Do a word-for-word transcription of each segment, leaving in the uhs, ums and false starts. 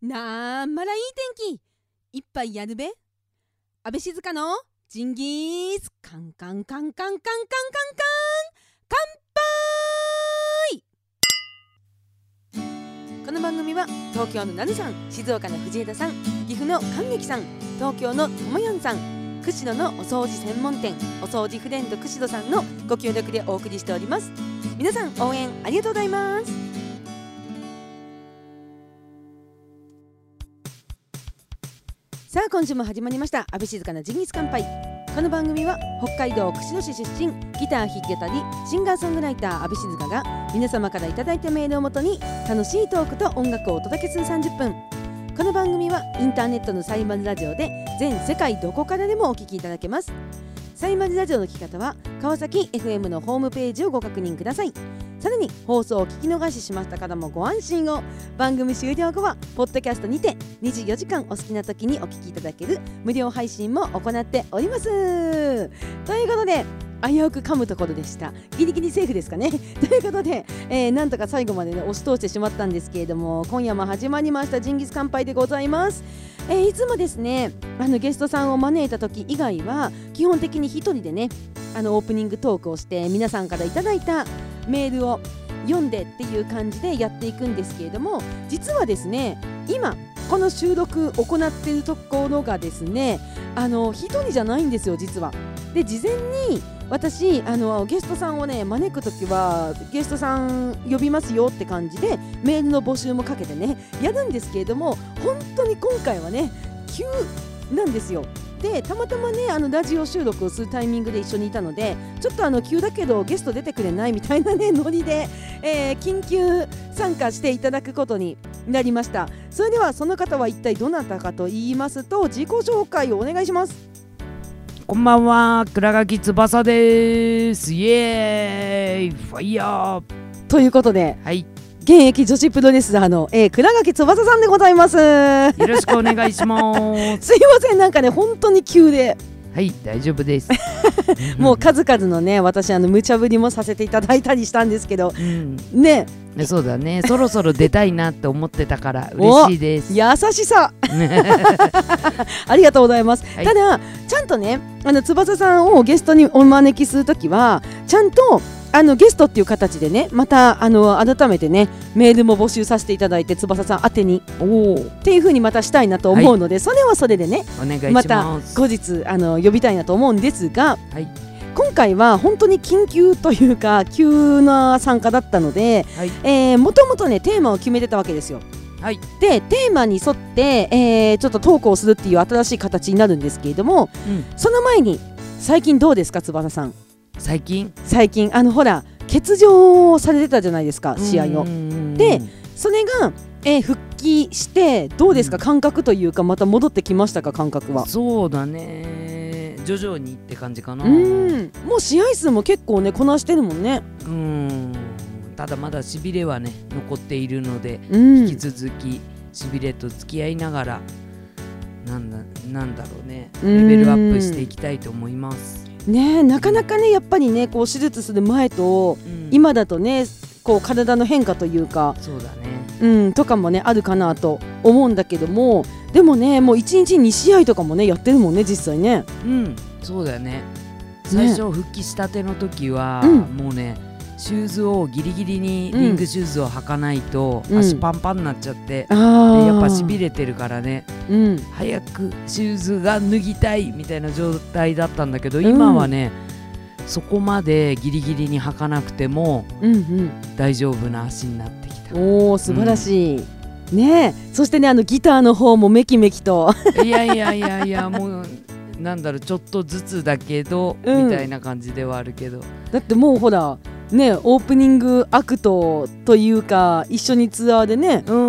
なんまらいい天気いっぱいやるべ。安倍静香のジンギースカンカンカンカンカンカンカンカン乾杯。この番組は東京のなるさん、静岡の藤枝さん、岐阜の神劇さん、東京のともやんさん、釧路のお掃除専門店お掃除フレンド釧路さんのご協力でお送りしております。皆さん応援ありがとうございます。さあ今週も始まりました安倍静香のジンギス乾杯。この番組は北海道釧路市出身、ギター弾き語りシンガーソングライター安倍静香が皆様からいただいたメールをもとに楽しいトークと音楽をお届けするさんじゅっぷん。この番組はインターネットのサイマルラジオで全世界どこからでもお聞きいただけます。サイマルラジオの聞き方は川崎 エフエム のホームページをご確認ください。さらに放送を聞き逃ししました方もご安心を。番組終了後はポッドキャストにてにじゅうよじかんお好きな時にお聞きいただける無料配信も行っております。ということで危うく噛むところでした。ギリギリセーフですかねということで、えー、なんとか最後まで、ね、押し通してしまったんですけれども、今夜も始まりましたジンギス乾杯でございます。えー、いつもですねあのゲストさんを招いた時以外は基本的に一人でねあのオープニングトークをして皆さんからいただいたメールを読んでっていう感じでやっていくんですけれども、実はですね今この収録行っているところがですねあの一人じゃないんですよ実は。で事前に私あのゲストさんをね招くときはゲストさん呼びますよって感じでメールの募集もかけてねやるんですけれども、本当に今回はね急なんですよ。でたまたまねあのラジオ収録をするタイミングで一緒にいたので、ちょっとあの急だけどゲスト出てくれないみたいなねノリで、えー、緊急参加していただくことになりました。それではその方は一体どなたかと言いますと、自己紹介をお願いします。 こんばんは、倉垣翼です。イエーイファイヤーということで、 はい、 現役女子プロレスラーの、えー、倉垣翼さんでございます。 よろしくお願いしますすいません、なんかね本当に急で。 はい、大丈夫ですもう数々のね私あの無茶ぶりもさせていただいたりしたんですけど、うん、ねそうだね、そろそろ出たいなって思ってたから嬉しいです。 優しさありがとうございます、はい、ただちゃんとねあの翼さんをゲストにお招きするときはちゃんとあのゲストっていう形でねまたあの改めてねメールも募集させていただいて翼さん宛てにおっていう風にまたしたいなと思うので、はい、それはそれでねお願いします。 また後日あの呼びたいなと思うんですが、 はい、 今回は本当に緊急というか急な参加だったので、はい、えー、もともとねテーマを決めてたわけですよ。はい、でテーマに沿って、えー、ちょっとトークをするっていう新しい形になるんですけれども、うん、その前に最近どうですか翼さん。 最近最近あのほら欠場されてたじゃないですか試合を。でそれが、えー、復帰してどうですか、うん、感覚というかまた戻ってきましたか感覚は。 そうだね、徐々にって感じかな。 うん、もう試合数も結構ねこなしてるもんね。 うん、ただまだしびれはね残っているので、うん、引き続きしびれと付き合いながらなんだ、なんだろうねレベルアップしていきたいと思います。 ね、なかなかねやっぱりねこう手術する前と、うん、今だとねこう体の変化というかそうだね、 うん、とかもねあるかなと思うんだけども、でもねもういちにちに試合とかもねやってるもんね実際ね。 うん、そうだよね。最初復帰したての時は、ね、もうねシューズをギリギリにリングシューズを履かないと、うん、足パンパンになっちゃって、うん、でやっぱしびれてるからね、うん、早くシューズが脱ぎたいみたいな状態だったんだけど、今はね、うん、そこまでギリギリに履かなくても、うんうん、大丈夫な足になってきた。 おー素晴らしい、うん、ねえそしてねあのギターの方もメキメキといやいやいやいやもうなんだろうちょっとずつだけど、うん、みたいな感じではあるけど、 だってもうほらね、オープニングアクトというか一緒にツアーでね、うん、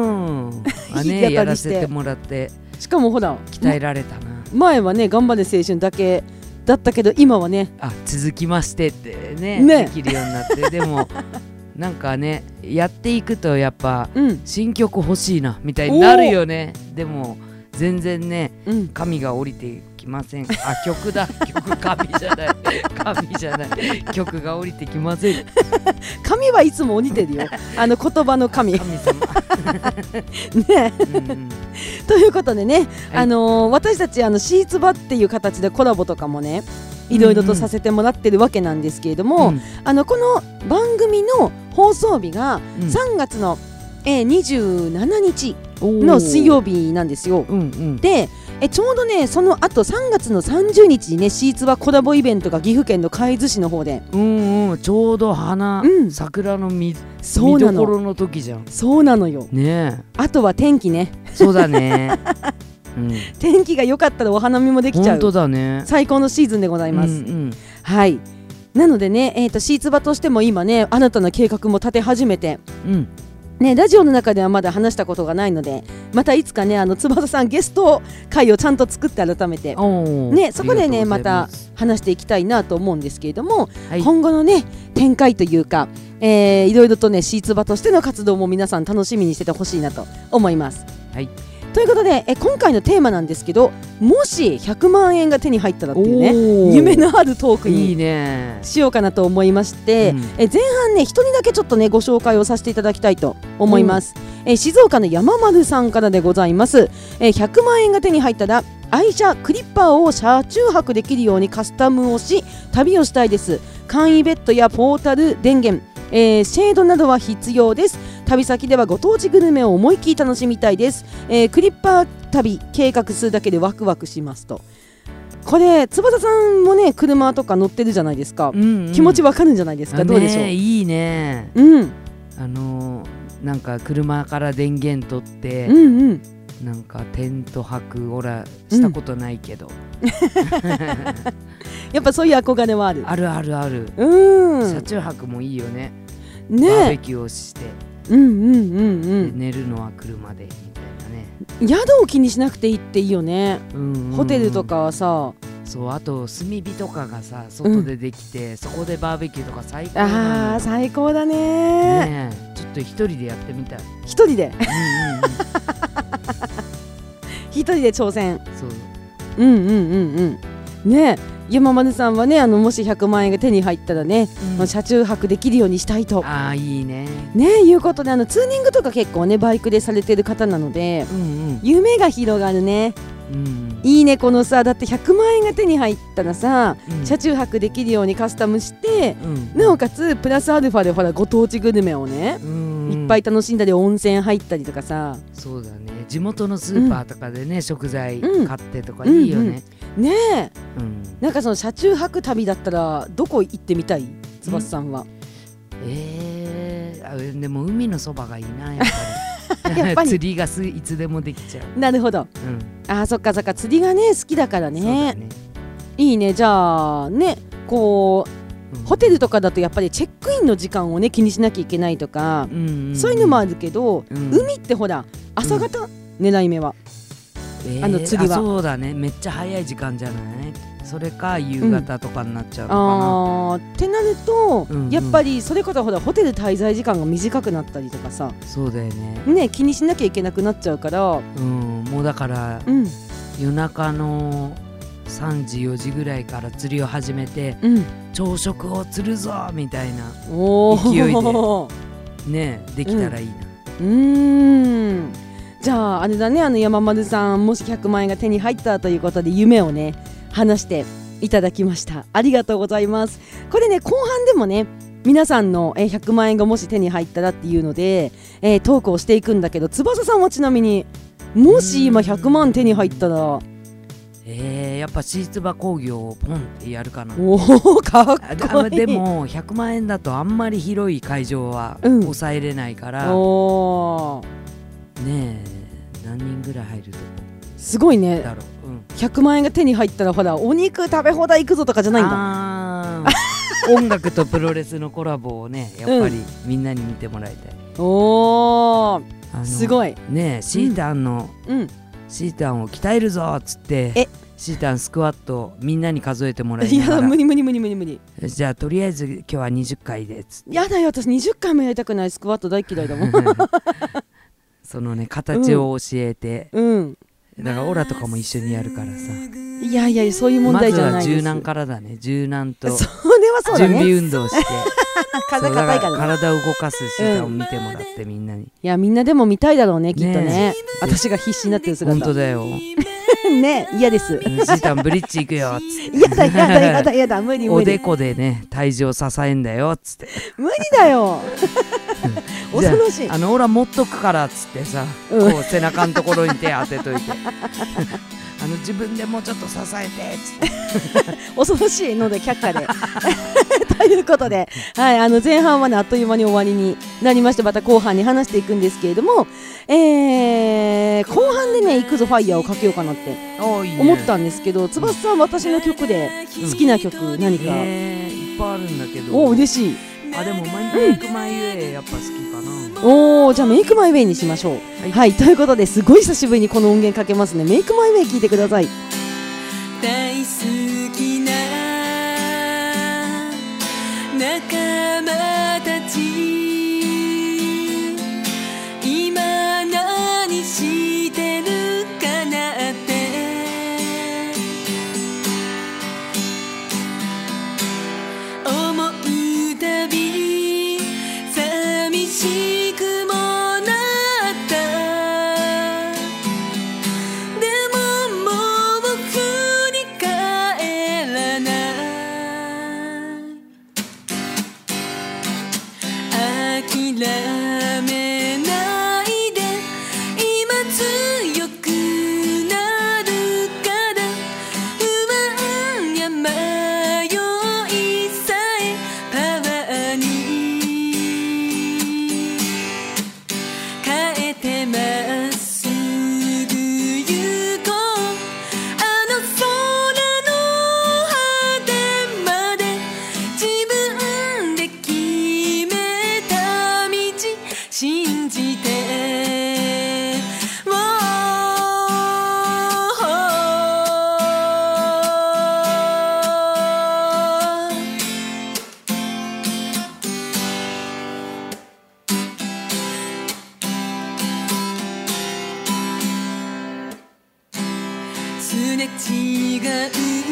あねやらせてもらって、 しかもほら鍛えられたな。 前はね頑張れ青春だけだったけど今はねあ続きましてってね、ねできるようになってでもなんかねやっていくとやっぱ、うん、新曲欲しいなみたいになるよね。でも全然ね、うん、神が降りてききません。あ、曲だ、曲、神じゃない神じゃない曲が降りてきません。 神はいつも降りてるよあの言葉の神神様ね、 うんうん、 ということでね、 はい、 あのー、私たちあのシーツバっていう形でコラボとかもねいろいろとさせてもらってるわけなんですけれども、うんうん、あのこの番組の放送日がさんがつの、えー、にじゅうしちにちの水曜日なんですよ、うんうん、でえちょうどねその後さんがつのさんじゅうにちにねシーツバコラボイベントが岐阜県の海津市の方で、 うんうん、ちょうど花、うん、桜の 見, 見どころの時じゃん。 そうなのよ、ね、あとは天気ね。 そうだねうん、 天気が良かったらお花見もできちゃう。 本当だね、 最高のシーズンでございます、うんうん、はいなのでね、えーと、シーツバとしても今ね新たな計画も立て始めて、うんね、ラジオの中ではまだ話したことがないのでまたいつかねあの翼さんゲスト会をちゃんと作って改めて、ね、そこでねまた話していきたいなと思うんですけれども、はい、今後のね展開というか、えー、いろいろとねシーツバとしての活動も皆さん楽しみにしててほしいなと思います。はいということでえ今回のテーマなんですけど、もしひゃくまんえんが手に入ったらっていうね夢のあるトークにしようかなと思いまして、うん、え前半ねひとりだけちょっとねご紹介をさせていただきたいと思います、うん、え静岡の山丸さんからでございます。えひゃくまんえんが手に入ったら愛車クリッパーを車中泊できるようにカスタムをし旅をしたいです。簡易ベッドやポータル電源、えー、シェードなどは必要です。旅先ではご当地グルメを思いっきり楽しみたいです、えー、クリッパー旅計画するだけでワクワクしますと。これ翼さんもね車とか乗ってるじゃないですか、うんうん、気持ちわかるんじゃないですか。どうでしょう。 いいね、 うん、 あのー、なんか車から電源取って、 うんうん、 なんかテント泊オラしたことないけど、うん、 やっぱそういう憧れはある。 あるあるある、 うん、 車中泊もいいよね。 ねバーベキューをしてうんうんうんうん、 寝るのは車でみたいなね。 宿を気にしなくていいっていいよね、うんうんうん、ホテルとかはさ。 そうあと炭火とかがさ外でできて、うん、そこでバーベキューとか最高だね。 あー最高だ ね, ねちょっと一人でやってみたい。 一人で、うんうんうん、一人で挑戦。 そううんうんうんうんね山丸さんはねあのもしひゃくまんえんが手に入ったらね、うん、車中泊できるようにしたいとあーいいねねいうことであのツーリングとか結構ねバイクでされてる方なので、うんうん、夢が広がるね、うん、いいねこのさだってひゃくまんえんが手に入ったらさ、うん、車中泊できるようにカスタムして、うん、なおかつプラスアルファでほらご当地グルメをね、うん、いっぱい楽しんだり温泉入ったりとかさ。 そうだね地元のスーパーとかでね、うん、食材買ってとかいいよね、 うんうん、ねえ、うん、なんかその車中泊旅だったらどこ行ってみたい翼さんは。 えー、でも海のそばがいいなやっぱりやっぱり釣りがすいつでもできちゃう。 なるほど、うん、あそっかそっか釣りがね好きだから ね, ねいいね。じゃあねこう、うん、ホテルとかだとやっぱりチェックインの時間をね気にしなきゃいけないとか、うんうんうん、そういうのもあるけど、うん、海ってほら朝方、うん、狙い目は、えー、あの釣りはそうだねめっちゃ早い時間じゃない。それか夕方とかになっちゃうのかな、 うん、あってなると、うんうん、やっぱりそれこそほらホテル滞在時間が短くなったりとかさ。 そうだよねね気にしなきゃいけなくなっちゃうから、 うん、もうだから、うん、夜中のさんじよじぐらいから釣りを始めて、うん、朝食を釣るぞみたいな勢いでねできたらいいな、 うん、うーんじゃああれだねあの山丸さんもしひゃくまんえんが手に入ったということで夢をね話していただきました。ありがとうございます。これね後半でもね皆さんのひゃくまんえんがもし手に入ったらっていうので、えー、トークをしていくんだけど翼さんはちなみにもし今ひゃくまん手に入ったらえー、やっぱシーツバ工業をポンってやるかな。 おーかっこいい。 でもひゃくまんえんだとあんまり広い会場は抑えれないから、うん、おねえ何人ぐらい入るとすごいねだろう、うん、 ひゃくまんえんが手に入ったらほらお肉食べ放題行くぞとかじゃないんだ。あ音楽とプロレスのコラボをねやっぱりみんなに見てもらいたい、 うん、おーすごいねシータンの、うん、シータンを鍛えるぞっつってえシータンスクワットみんなに数えてもらいながらいや無理無理無理無理無理じゃあとりあえず今日はにじゅっかいでっつってやだよ私にじゅっかいもやりたくないスクワット大嫌いだもんそのね形を教えて、 うん、 だからオラとかも一緒にやるからさいやいやそういう問題じゃないです。 まずは柔軟からだね。柔軟とそれはそうだね。 準備運動して体硬いからね。 体を動かす姿を見てもらって、みんなに。 いやみんなでも見たいだろうねきっとね。 ね私が必死になってる姿。 本当だよ。 ね嫌です。 シータンブリッジ行くよっつって。 やだやだやだやだ無理無理。 おでこでね体重を支えんだよっつって。 無理だよ。恐ろしい。 あのオラ持っとくからっつってさ、 うん、 こう背中のところに手当てといてあの自分でもうちょっと支えてっつって恐ろしいので却下でということで、はい、あの前半はねあっという間に終わりになりまして、また後半に話していくんですけれども、えー、後半でねいくぞファイヤーをかけようかなって思ったんですけど、翼さん私の曲で好きな曲何か、 うん、えー、いっぱいあるんだけど。 お嬉しい。 あでもメイクマイウェイやっぱ好きかな。 おーじゃあメイクマイウェイにしましょう。はい、はい、ということですごい久しぶりにこの音源かけますね。メイクマイウェイ聞いてください。 大好きな仲間たち、今何してるかなって思うたび寂しくもなった。でももう振り返らない。諦めないで今強くなるから。不安や迷いさえパワーに変えてまっすぐ行こう。あの空の果てまで自分で決めた道信じて。すれ違う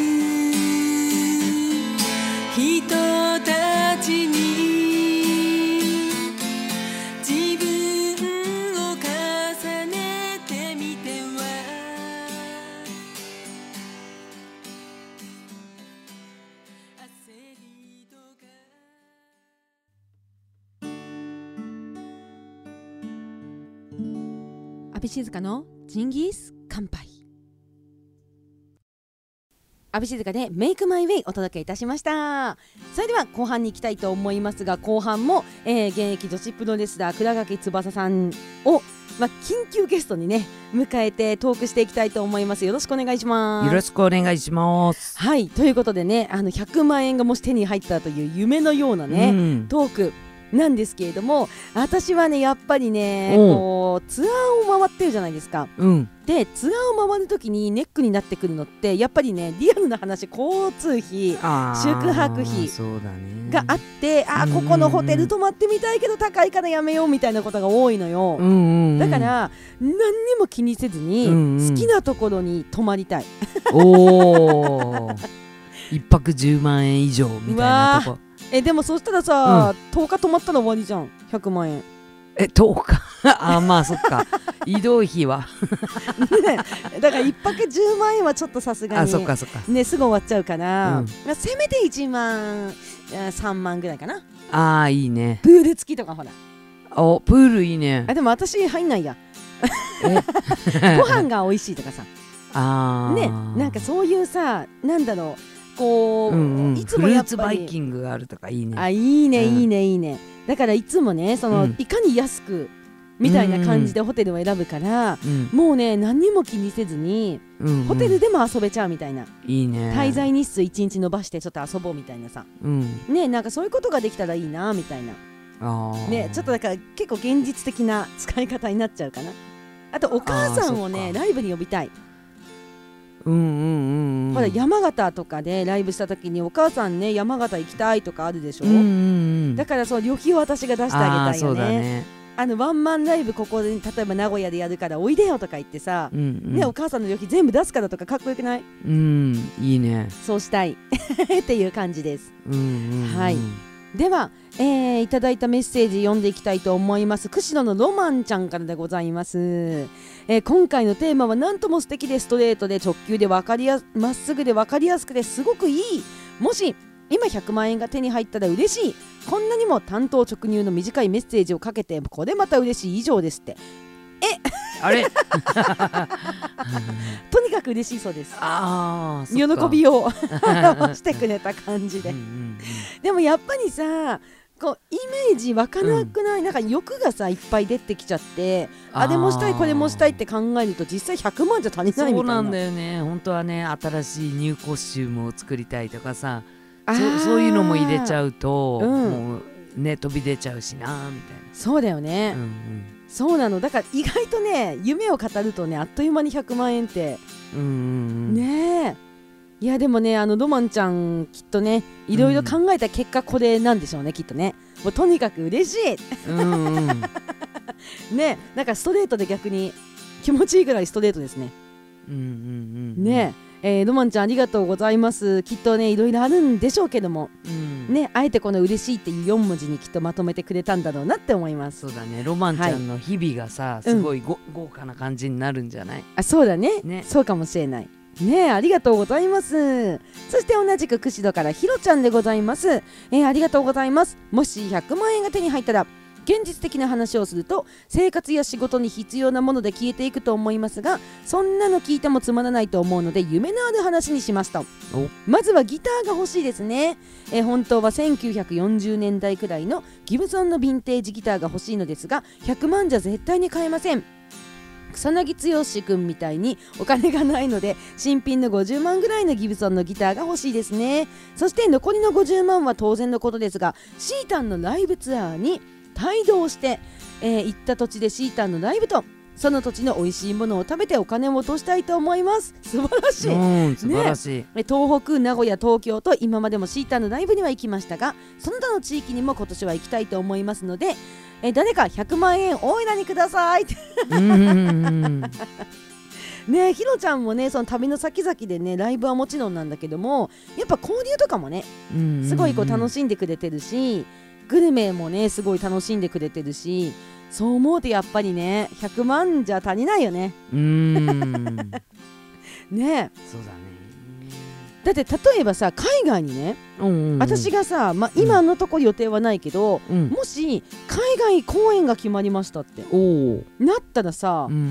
人たちに自分を重ねてみては。焦りとか阿部静香のジンギス乾杯。阿部静香でメイクマイウェイお届けいたしました。それでは後半に行きたいと思いますが、後半も、えー、現役女子プロレスラー倉掛翼さんを、まあ、緊急ゲストにね迎えてトークしていきたいと思います。よろしくお願いします。 よろしくお願いします。 はい、ということでね、あのひゃくまんえんがもし手に入ったという夢のようなね、うん、トークなんですけれども、私はねやっぱりねこうツアーを回ってるじゃないですか、うん、でツアーを回るときにネックになってくるのってやっぱりねリアルな話、交通費、宿泊費があって、あーここのホテル泊まってみたいけど高いからやめようみたいなことが多いのよ、うんうんうん、だから何にも気にせずに好きなところに泊まりたい、うんうん、 おー一泊じゅうまんえん以上みたいなとこ。 えでもそしたらさ、うん、とおか泊まったら終わりじゃん。ひゃくまんえん。 えとおかあまあそっか移動費は、 ね、だからいっぱくじゅうまんえんはちょっとさすがに、 あそっかそっか、 ね、すぐ終わっちゃうから、うん、まあ、せめていちまんさんまんぐらいかな。 あーいいね。 プール付きとかほら。 おプールいいね。 あでも私入んないやご飯が美味しいとかさあね、なんかそういうさ、なんだろうこう、うんうん、いつもやっぱりフルーツバイキングがあるとかいいね。 あいいね、うん、いいねいいね。だからいつもねその、うん、いかに安くみたいな感じでホテルを選ぶから、うん、もうね何にも気にせずに、うんうん、ホテルでも遊べちゃうみたいな、 いいね。 滞在日数いちにち延ばしてちょっと遊ぼうみたいなさ、うん、ね、なんかそういうことができたらいいなみたいな、あね、ちょっとだから結構現実的な使い方になっちゃうかな。あとお母さんをねライブに呼びたい。うんうんうんうん、ほら山形とかでライブした時にお母さんね山形行きたいとかあるでしょ、うんうんうん、だからそう旅費を私が出してあげたいよね。 あのワンマンライブここで例えば名古屋でやるからおいでよとか言ってさ、 うんうんね、お母さんの旅費全部出すからとかかっこよくない？ うんいいね。 そうしたいっていう感じです。 うんうんうん、 はいでは、えー、いただいたメッセージ読んでいきたいと思います。釧路のロマンちゃんからでございます。えー、今回のテーマはなんとも素敵でストレートで直球で分かりやまっすぐで分かりやすくてすごくいい。もし今ひゃくまんえんが手に入ったら嬉しい。こんなにも単刀直入の短いメッセージをかけてこれまた嬉しい以上ですって。えあれとにかく嬉しいそうです。 あ喜びを表してくれた感じでうんうん、うん、 でもやっぱりさこうイメージ湧かなくない、うん、なんか欲がさいっぱい出てきちゃってあれもしたいこれもしたいって考えると実際ひゃくまんじゃ足りないみたいな。 そうなんだよね。本当はね新しいニューコスチュームを作りたいとかさそ, そういうのも入れちゃうと、うん、もうね飛び出ちゃうしなみたいな。 そうだよね、うんうん、そうなの。だから意外とね夢を語るとねあっという間にひゃくまんえんって、うんうんうん、ねえいやでもねあのロマンちゃんきっとねいろいろ考えた結果これなんでしょうね、うん、きっとねもうとにかく嬉しい、うんうん、ねなんかストレートで逆に気持ちいいぐらいストレートですね、うんうんうん、ねえー、ロマンちゃんありがとうございます。きっとねいろいろあるんでしょうけども、うんね、あえてこの嬉しいっていうよん文字にきっとまとめてくれたんだろうなって思います。 そうだねロマンちゃんの日々がさ、はい、すごいご、うん、豪華な感じになるんじゃない？ あそうだ ね, ねそうかもしれないね。ありがとうございます。そして同じく釧路からひろちゃんでございます。えー、ありがとうございます。もしひゃくまんえんが手に入ったら現実的な話をすると生活や仕事に必要なもので消えていくと思いますがそんなの聞いてもつまらないと思うので夢のある話にしますと。まずはギターが欲しいですね。えー、本当はせんきゅうひゃくよんじゅうねんだいくらいのギブソンのヴィンテージギターが欲しいのですがひゃくまんじゃ絶対に買えません。草薙剛君みたいにお金がないので新品のごじゅうまんぐらいのギブソンのギターが欲しいですね。そして残りのごじゅうまんは当然のことですがシータンのライブツアーに帯同して、えー、行った土地でシータンのライブとその土地の美味しいものを食べてお金を落としたいと思います。素晴らしい、 うん、素晴らしい、 ね、東北名古屋東京と今までもシータンのライブには行きましたがその他の地域にも今年は行きたいと思いますのでえー、誰かひゃくまんえんおいらにくださいねえひろちゃんもねその旅の先々でねライブはもちろんなんだけどもやっぱ交流とかもねすごいこう楽しんでくれてるしグルメもねすごい楽しんでくれてるしそう思うとやっぱりねひゃくまんじゃ足りないよね。うーんねえそうだね。だって例えばさ海外にね、うんうんうん、私がさ、ま、今のところ予定はないけど、うん、もし海外公演が決まりましたってなったらさ、うんうんうん、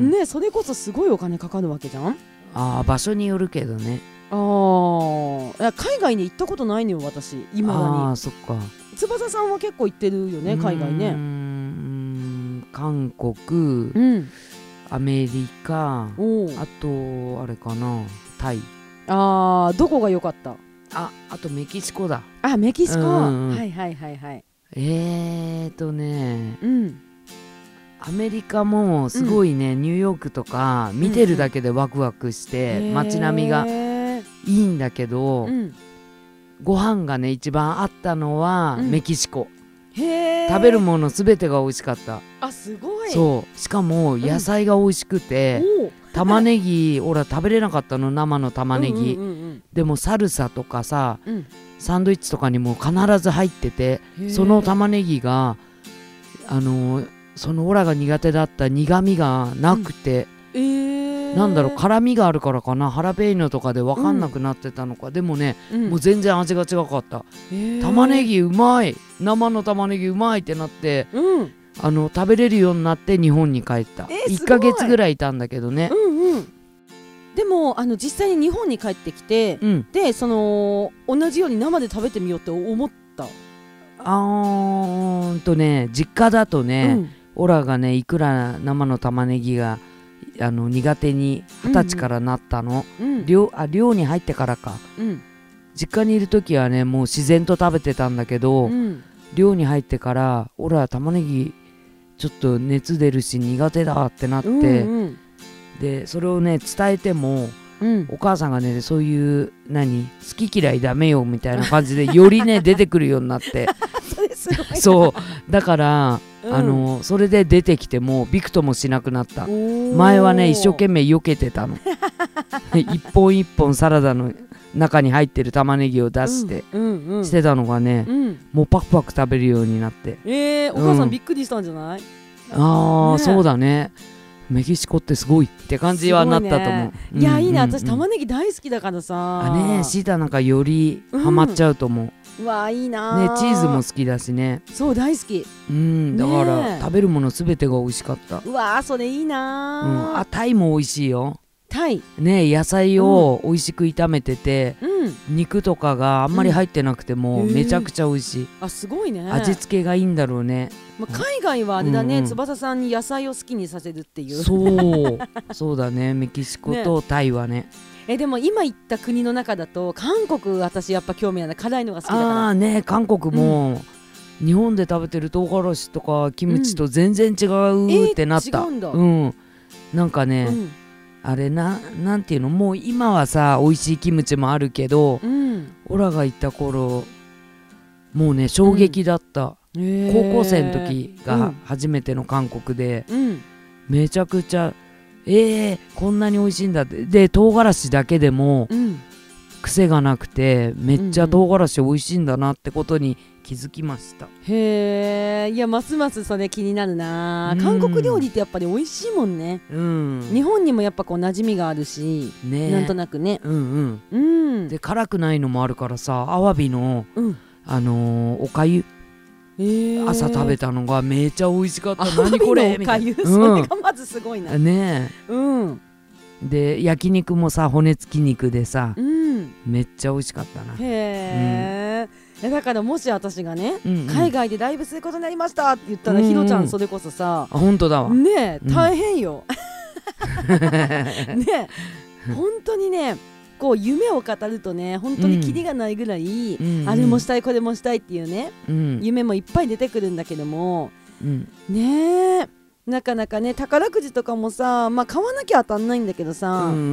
ねそれこそすごいお金かかるわけじゃん。 あ場所によるけどね。 あ海外に行ったことないのよ私今だに。あそっか。翼さんは結構行ってるよね海外ね。うーん韓国、うん、アメリカあとあれかなタイ。 あーどこが良かった？ ああとメキシコだ。 あメキシコ、うんうん、はいはいはいはい。 えーとね、うん、アメリカもすごいね、うん、ニューヨークとか見てるだけでワクワクして、うんうん、街並みがいいんだけど、うん、ご飯がね一番あったのはメキシコ、うん、へ食べるものすべてが美味しかった。 あすごい。 そうしかも野菜が美味しくて、うん、玉ねぎ俺は食べれなかったの生の玉ねぎ、うんうんうんうん、でもサルサとかさ、うん、サンドイッチとかにも必ず入っててその玉ねぎがあのー、そのオラが苦手だった苦味がなくて、うんえー、なんだろう辛みがあるからかなハラペーニョとかで分かんなくなってたのか、うん、でもね、うん、もう全然味が違かった、えー、玉ねぎうまい生の玉ねぎうまいってなって、うんあの食べれるようになって日本に帰った、えー、いっかげつぐらいいたんだけどね、うんうん、 でもあの実際に日本に帰ってきて、うん、でその同じように生で食べてみようって思った？ あーんとね実家だとね、うん、オラがねいくら生の玉ねぎがあの苦手にはたちからなったの、うん、寮, あ寮に入ってからか、うん、実家にいる時はねもう自然と食べてたんだけど、うん、寮に入ってからオラは玉ねぎちょっと熱出るし苦手だってなって、うんうん、でそれをね伝えても、うん、お母さんがねそういう何好き嫌いダメよみたいな感じでよりね出てくるようになってそれすごいそうだからうん、 あのそれで出てきてもびくともしなくなった。 前前はね一生懸命避けてたの一本一本サラダの中に入ってる玉ねぎを出して、 うんうんうん、 してたのがね、 うん、 もうパクパク食べるようになって。 えー、お母さんびっくりしたんじゃない？ うん、ああ、 ね、 そうだね。メキシコってすごいって感じはなったと思う。 ね、いや、いいね、私玉ねぎ大好きだからさ。 あね、シータなんかよりハマっちゃうと思う。 うん、うわいいなね、チーズも好きだしね。 そう大好き。 うん、だから、ね、食べるものすべてが美味しかった。 うわそれいいな、 うん、あタイも美味しいよ。 タイね、野菜を美味しく炒めてて、 うん、 肉とかがあんまり入ってなくても、うん、めちゃくちゃ美味しい。 あすごいね。 味付けがいいんだろうね。 まあ、海外はあれだね、うんうん、翼さんに野菜を好きにさせるっていう。 そうそうだね、メキシコとタイは ね, ねえでも今言った国の中だと韓国、私やっぱ興味ある、辛いのが好きだから。 あね、韓国も、うん、日本で食べてる唐辛子とかキムチと全然違うってなった、 うんえー、違うんだ、 うん、なんかね、うん、あれな、なんていうの、もう今はさ美味しいキムチもあるけど、うん、オラが行った頃もうね衝撃だった、うん、高校生の時が初めての韓国で、うん、めちゃくちゃえー、こんなに美味しいんだって。で唐辛子だけでも、うん、癖がなくてめっちゃ唐辛子美味しいんだなってことに気づきました、うん、 へえ、いやますますそれ気になるな、うん、韓国料理ってやっぱり美味しいもんね、うん、日本にもやっぱこう馴染みがあるし、ね、なんとなくね、 うんうんうん、で辛くないのもあるからさ、アワビの、うんあのー、おかゆ、えー、朝食べたのがめちゃ美味しかった。何これみたいな、 うん、それがまずすごいなねえ、うん、で焼肉もさ骨付き肉でさ、うん、めっちゃ美味しかったな。 へえ、うん、だからもし私がね、うんうん、海外でライブすることになりましたって言ったら、うんうん、ひろちゃんそれこそさ、 あ本当だわねえ大変よ、うん、ねえ本当にね、こう夢を語るとね本当にキリがないぐらい、うん、あれもしたいこれもしたいっていうね、うん、夢もいっぱい出てくるんだけども、うん、ねえなかなかね、宝くじとかもさ、まあ買わなきゃ当たんないんだけどさ、うん、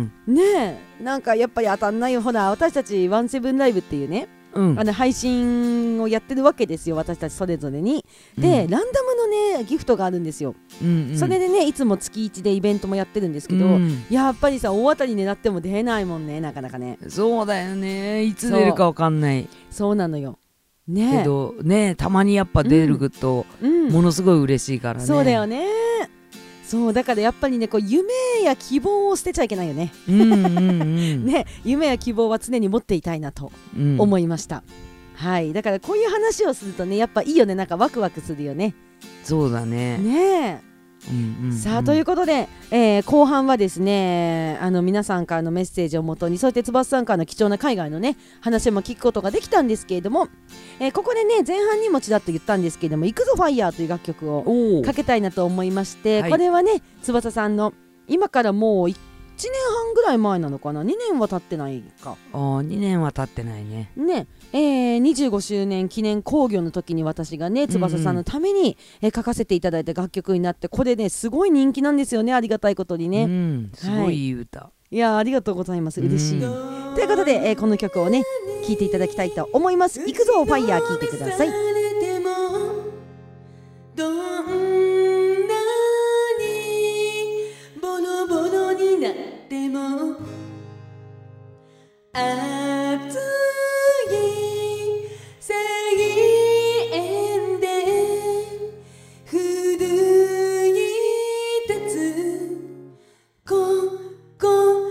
ねえなんかやっぱり当たんないよ。ほら私たちワンセブンライブっていうね、うん、あの配信をやってるわけですよ、私たちそれぞれに。で、うん、ランダムのねギフトがあるんですよ、うんうん、それでねいつも月いちでイベントもやってるんですけど、うん、やっぱりさ大当たり狙っても出ないもんね、なかなかね。 そうだよね、いつ出るか分かんない。 そう、そうなのよね。 けどねたまにやっぱ出ると、うんうん、ものすごい嬉しいからね。 そうだよね。そうだからやっぱりねこう夢や希望を捨てちゃいけないよね。うんうん、うん、ね、夢や希望は常に持っていたいなと思いました、うん、はい。だからこういう話をするとねやっぱいいよね、なんかワクワクするよね。 そうだね。 ねえ、うんうんうん、さあということで、えー、後半はですねあの皆さんからのメッセージをもとに、そして翼さんからの貴重な海外のね話も聞くことができたんですけれども、えー、ここでね前半にもちらっと言ったんですけれども、行くぞファイヤーという楽曲をかけたいなと思いまして、これはね翼さんの今からもういちねんはんぐらい前なのかな、にねんは経ってないか。 あにねんは経ってないね。 ね、えー、にじゅうごしゅうねん記念興行の時に私がね翼さんのために、うんうんえー、書かせていただいた楽曲になって、これねすごい人気なんですよね、ありがたいことにね、うん、 すごいいい歌、 はい、いやありがとうございます、嬉しい、うん、ということで、えー、この曲をね聴いていただきたいと思います。行くぞファイヤー聴いてください。 どんなにボロボロになっても熱い声援で奮い立つ心、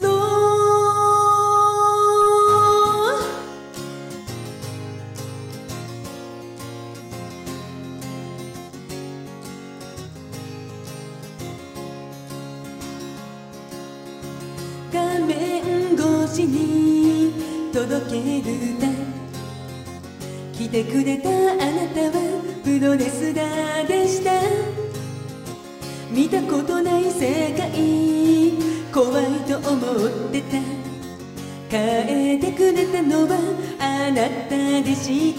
画面越しに届ける歌、来てくれたあなたはプロレスラーでした。見たことない世界怖いと思ってた。変えてくれたのはあなたでした。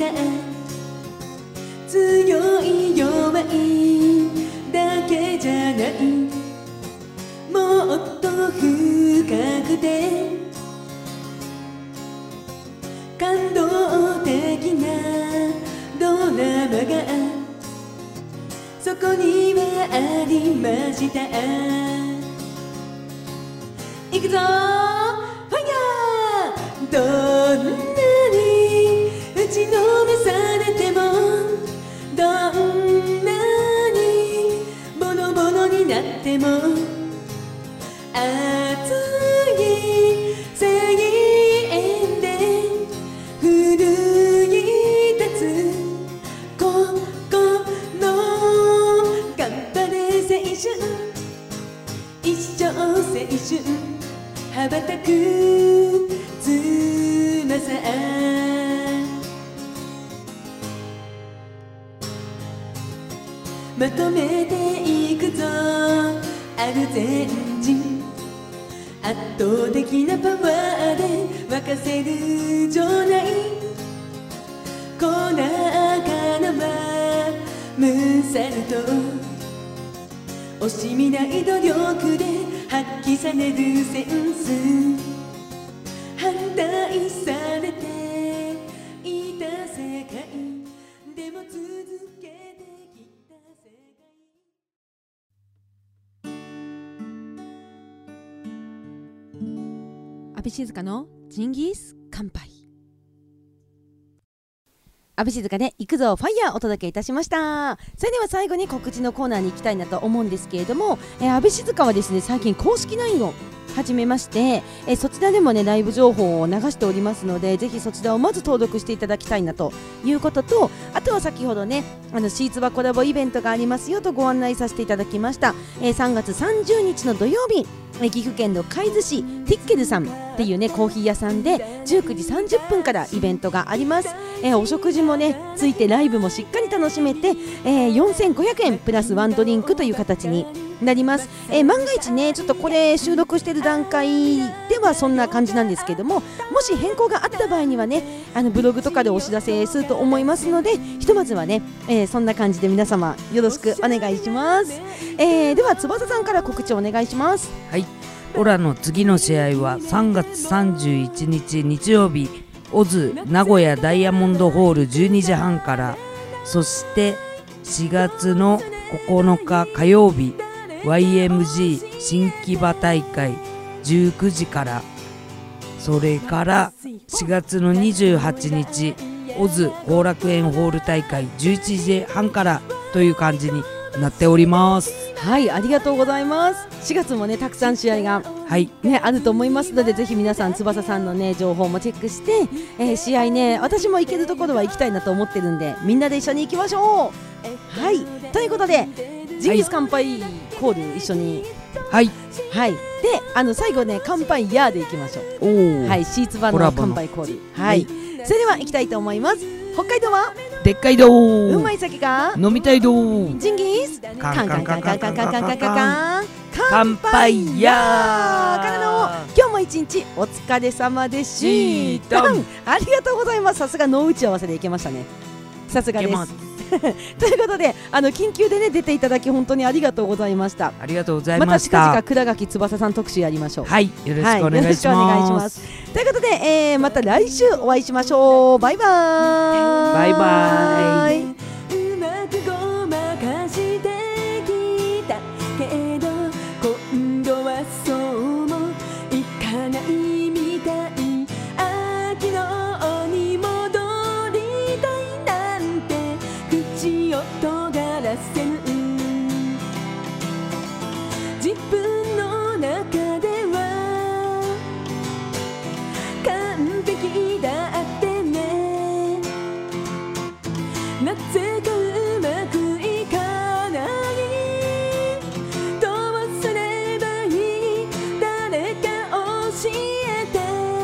強い弱いだけじゃない、もっと深くて感動的なドラマがこにはありました。行くぞファイヤー、どんなに打ちのめされても、どんなにボロボロになっても、熱い声援で奮い立つここの頑張れ青春、一生青春羽ばたく翼、まとめていくぞアルゼンチン、圧倒的なパワーで沸かせる場内、コーナーからはムサルと惜しみない努力で発揮されるセンス、反対されていた世界でも続けてきた世界。 阿部静香のジンギス乾杯。阿部静香で行くぞファイヤーお届けいたしました。それでは最後に告知のコーナーに行きたいなと思うんですけれども、えー、阿部静香はですね最近公式 ライン を始めまして、えー、そちらでもねライブ情報を流しておりますので、ぜひそちらをまず登録していただきたいなということと、あとは先ほどねあのシーツバコラボイベントがありますよとご案内させていただきました。えー、さんがつさんじゅうにちの土曜日、岐阜県の海津市ティッケルさんっていうねコーヒー屋さんでじゅうくじさんじゅっぷんからイベントがあります。えー、お食事もねついてライブもしっかり楽しめて、えー、よんせんごひゃくえんプラスワンドリンクという形になります。えー、万が一ねちょっとこれ収録している段階ではそんな感じなんですけども、もし変更があった場合にはねあのブログとかでお知らせすると思いますので、ひとまずはね、えー、そんな感じで皆様よろしくお願いします。えー、では翼さんから告知お願いします。 はい、オラの次の試合はさんがつさんじゅういちにち日曜日、オズ名古屋ダイヤモンドホールじゅうにじはんから、そしてしがつのここのか火曜日 ワイエムジー 新木場大会じゅうくじから、それからしがつのにじゅうはちにちオズ後楽園ホール大会じゅういちじはんからという感じになっております。 はい、ありがとうございます。しがつもねたくさん試合が、 はいね、あると思いますので、ぜひ皆さん翼さんのね情報もチェックして、えー、試合ね私も行けるところは行きたいなと思ってるんで、みんなで一緒に行きましょう。はい、ということでジンギス乾杯コール一緒に、 はいはい、であの最後ね乾杯ヤーでいきましょう。おはい、シーツ版の乾杯コール、はい、はい、それでは行きたいと思います。北海道はでっかいどー、 うまい酒が飲みたいどー、 ジンギスカンカンカンカンカンカンカンカンカン乾杯やーからの今日も一日お疲れ様でした。ありがとうございます。さすがノー打ち合わせでいけましたね。さすがです。ということであの緊急でね出ていただき本当にありがとうございました。 ありがとうございました。 また近々倉垣翼さん特集やりましょう。 はい、よろしくお願いします。 ということで、えー、また来週お会いしましょう。バイバーイ。 バイバイ。 うまくごまかしてきたけど、今度はそうもいかないみたい。秋のに戻りたいなんて口を尖らせる。自分の中では完璧だってね。なぜかうまくいかない。どうすればいい、誰か教えて。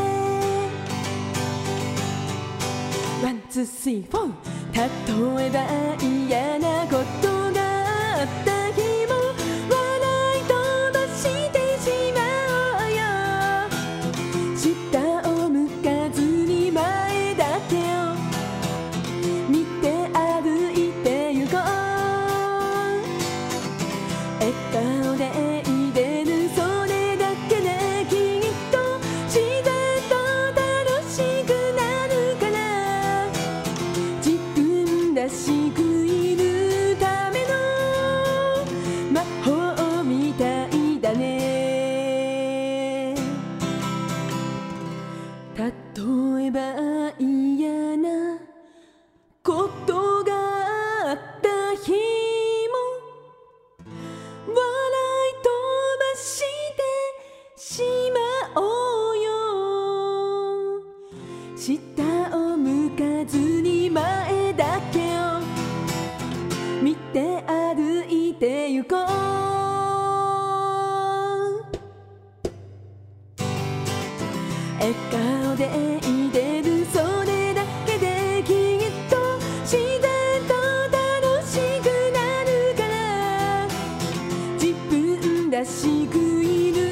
ワンツースリーフォー。例えば嫌なことがあった日も笑い飛ばしてしまおうよ。下を向かずに前だけを見て歩いてゆこう。笑顔でいれる、それだけできっと自然と楽しくなるから。自分らしくいるため下を向かずに前だけを見て歩いてゆこう。笑顔でいれるそれだけできっと自然と楽しくなるから、自分らしくいる